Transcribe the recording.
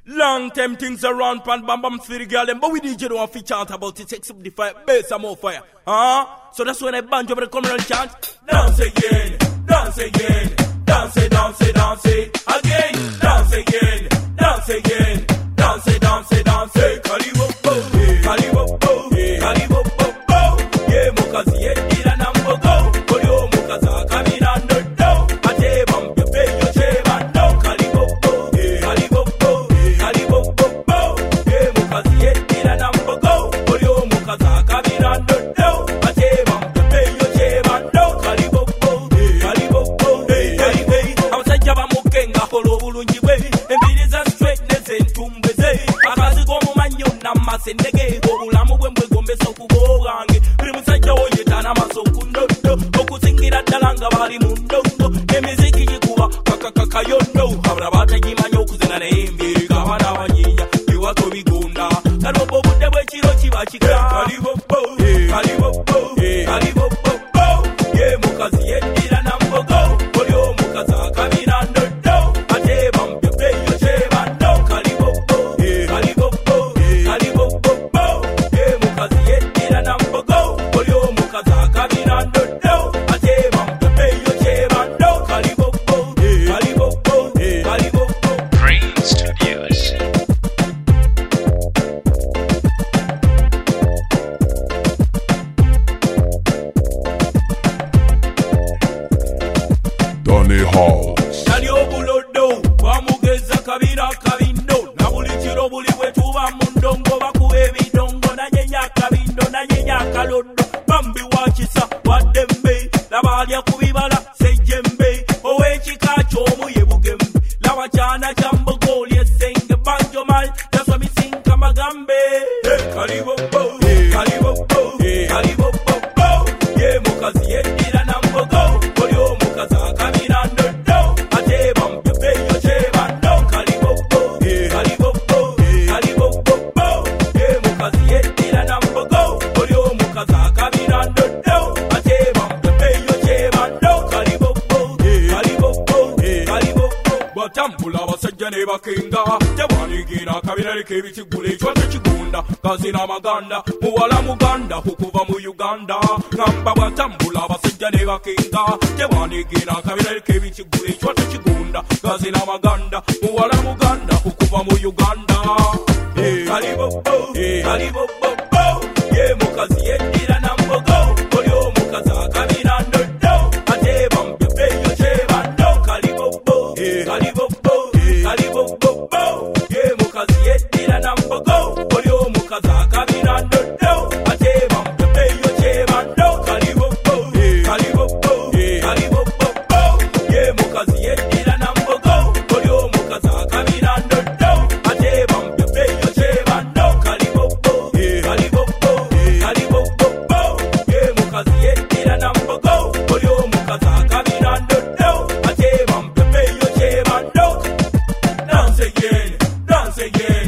Long time things around pan bam bam for the girl them, but we DJ don't want to chant about it, takes up the fire, bass and more fire. So that's when I banjo over the come and chant. Dance again, dance again, dance, dance, dance again, dance again, dance again, dance, dance, dance. Kalibo, kalibo, kalibo, yeah, mukazi ira nambo go, kolyo mukaza kamina no do, ate bam pepe yo cheba no, kalibo, kalibo, kalibo, yeah, mukazi ira nambo go, kolyo mukaza kamina no do, ate bam pepe yo cheba no, kalibo, kalibo, I'm saying jaba mukenga holo bulungi we, embiriza straightness entumbe ze, akazi go mu manyo namasendege, obulamu bwembwe gombe sokubogange. Okusingira ddalanga bali mu ndondo emiziki gikuba kakakayondo abula batagimanyi okuzina naye embyega abaana abanyiinya biwato bigunda kalobba obudde bw'ekiro kiba kika kalibobbo kalibobbo kalibobbo ye mukazi yeddira nambogo oli omukazi akabira ndoddo ate bampepe yo kyebando kalibobbo kalibobbo kalibobbo ye mukazi yeddira nambogo oli omukazi akabira ndoddo ate bampepe yo kyebando kalibobbo kalibobbo kalibobbo. Brain Studios. Donny Halls. Nali obulodo bamugeza kabira kabindo na buli kiro buli bwe tuba mu ndongo bakuba ebidongo nanyenya kabindo nanyenya kalodo bambi wakisa waddembe labalya ku bibala sejjembe ow'ekika ky'omuye bugembe laba kyana kya mbogo lyesenge banjo mal naswa misinka magambe kalibobbo kalibobbo kalibobbo ye mukazi yeddira nambogo oli omukazi akabira ndoddo ate bampepe yo kyebando kalibobbo kalibobbo kalibobbo ye mukazi yeddira nambogo oli omukazi akabira ndoddo ate bampepe yo kyebando kalibobbo kalibobbo kalibobbo. Batambula abasajja ne bakenga tebwanigira akabira k'ebikigula ekyoto kigunda gazina amaganda muwala muganda okuva mu Uganda ngamba batambula abasajja ne bakenga tebwanigira akabira k'ebikigula ekyoto kigunda gazina amaganda muwala muganda okuva mu Uganda. Kalibobbo kalibobbo ye mukazi yeddira nambogo oli omukazi akabira ndoddo ate bampepe yo kyebando kalibobbo kalibobbo kalibobbo ye mukazi yeddira nambogo oli omukazi akabira ndoddo ate bampepe yo kyebando kalibobbo kalibobbo kalibobbo ye mukazi yeddira nambogo oli omukazi akabira ndoddo ate bampepe yo kyebando kalibobbo kalibobbo kalibobbo ye mukazi yeddira nambogo oli omukazi akabira ndoddo ate bampepe yo kyebando. Dance again, dance again.